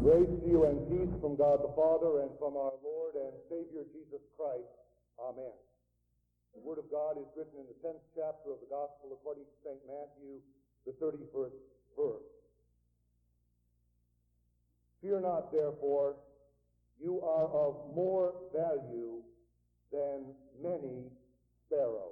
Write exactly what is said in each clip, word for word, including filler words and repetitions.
Grace to you and peace from God the Father and from our Lord and Savior Jesus Christ. Amen. The Word of God is written in the tenth chapter of the Gospel according to Saint Matthew, the thirty-first verse. Fear not, therefore, you are of more value than many sparrows.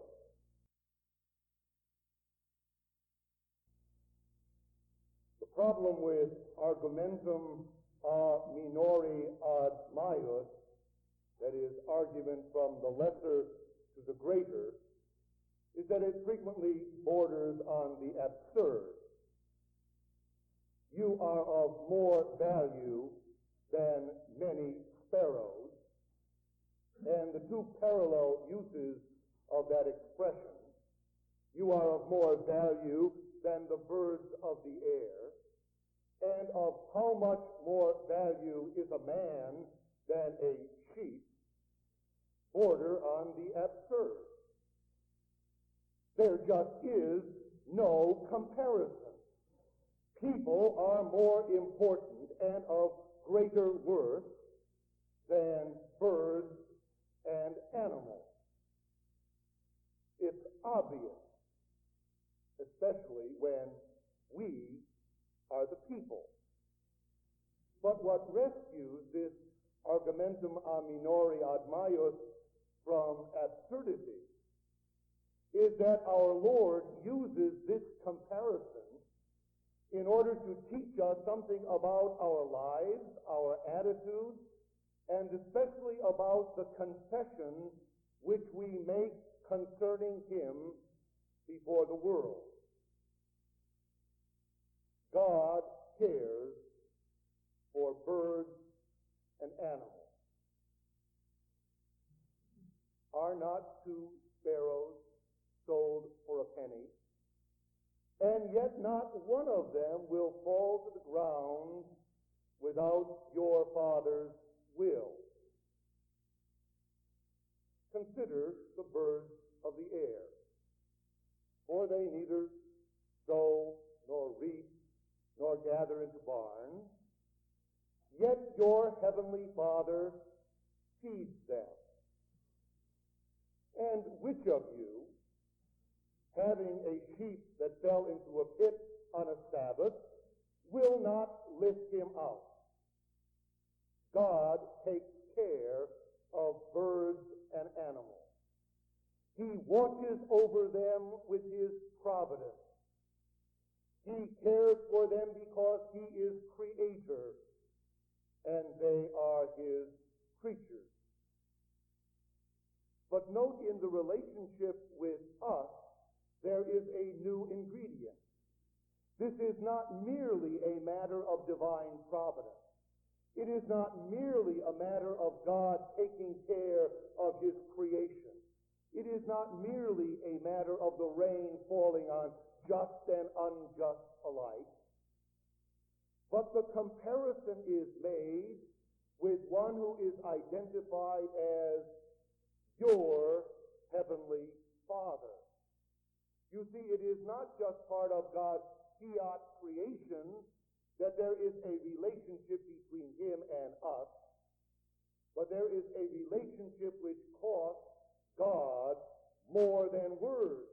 The problem with argumentum a minori ad maius, that is, argument from the lesser to the greater, is that it frequently borders on the absurd. You are of more value than many sparrows, and the two parallel uses of that expression, you are of more value than the birds of the air, and of how much more value is a man than a sheep, border on the absurd. There just is no comparison. People are more important and of greater worth than birds and animals. It's obvious, especially when we are the people. But what rescues this argumentum a minori ad maius from absurdity is that our Lord uses this comparison in order to teach us something about our lives, our attitudes, and especially about the confession which we make concerning Him before the world. God cares for birds and animals. Are not two sparrows sold for a penny? And yet not one of them will fall to the ground without your Father's will. Consider the birds of the air, for they neither sow nor reap nor gather into barns, yet your heavenly Father feeds them. And which of you, having a sheep that fell into a pit on a Sabbath, will not lift him out? God takes care of birds and animals. He watches over them with His providence. He cares for them because He is Creator, and they are His creatures. But note, in the relationship with us, there is a new ingredient. This is not merely a matter of divine providence. It is not merely a matter of God taking care of His creation. It is not merely a matter of the rain falling on just and unjust alike. But the comparison is made with one who is identified as your heavenly Father. You see, it is not just part of God's fiat creation that there is a relationship between Him and us, but there is a relationship which costs God more than words.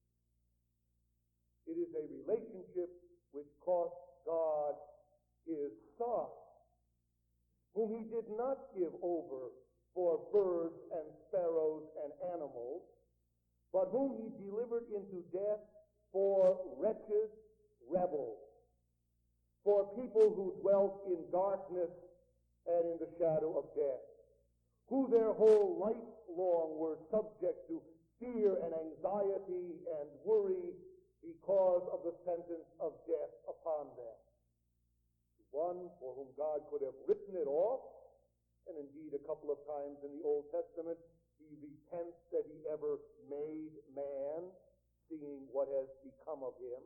It is a relationship which cost God His Son, whom He did not give over for birds and sparrows and animals, but whom He delivered into death for wretched rebels, for people who dwelt in darkness and in the shadow of death, who their whole life long were subject to fear and anxiety and worry because of the sentence of death upon them. One for whom God could have written it off, and indeed a couple of times in the Old Testament He repents that He ever made man, seeing what has become of him.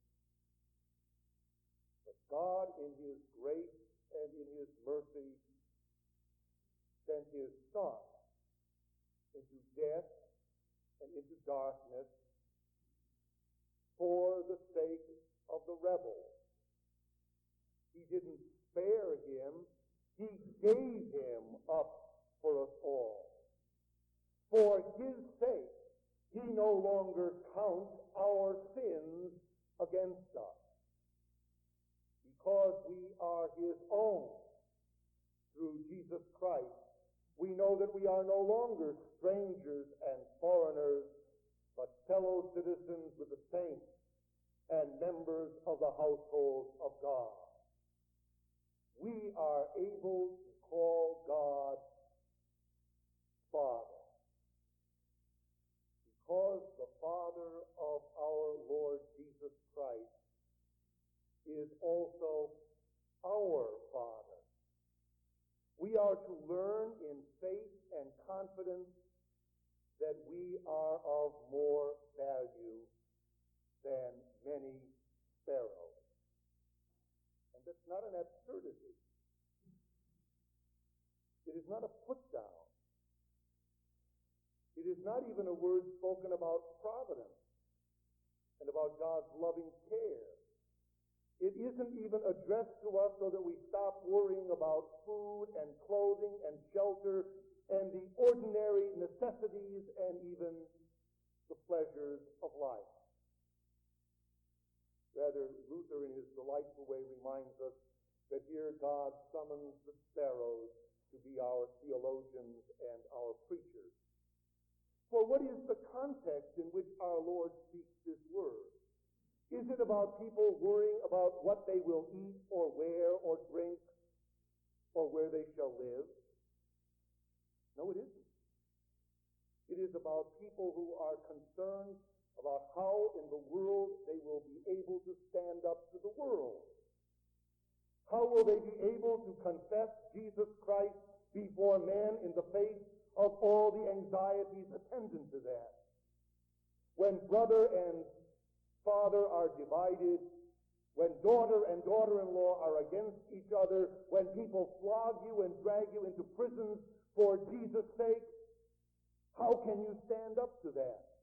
But God, in His grace and in His mercy, sent His Son into death and into darkness for the sake of the rebel. He didn't spare him, he gave him up for us all. For his sake, he no longer counts our sins against us. Because we are his own through Jesus Christ, we know that we are no longer strangers and foreigners, but fellow citizens with the saints and members of the household of God. We are able to call God Father, because the Father of our Lord Jesus Christ is also our Father. We are to learn in faith and confidence that we are of more value than many sparrows. And that's not an absurdity. It is not a put-down. It is not even a word spoken about providence and about God's loving care. It isn't even addressed to us so that we stop worrying about food and clothing and shelter and the ordinary necessities and even the pleasures of life. Rather, Luther in his delightful way reminds us that here God summons the sparrows to be our theologians and our preachers. For what is the context in which our Lord speaks this word? Is it about people worrying about what they will eat or wear or drink or where they shall live? No, it isn't. It is about people who are concerned about how in the world they will be able to stand up to the world. How will they be able to confess Jesus Christ before men in the face of all the anxieties attendant to that? When brother and father are divided, when daughter and daughter-in-law are against each other, when people flog you and drag you into prisons for Jesus' sake, how can you stand up to that?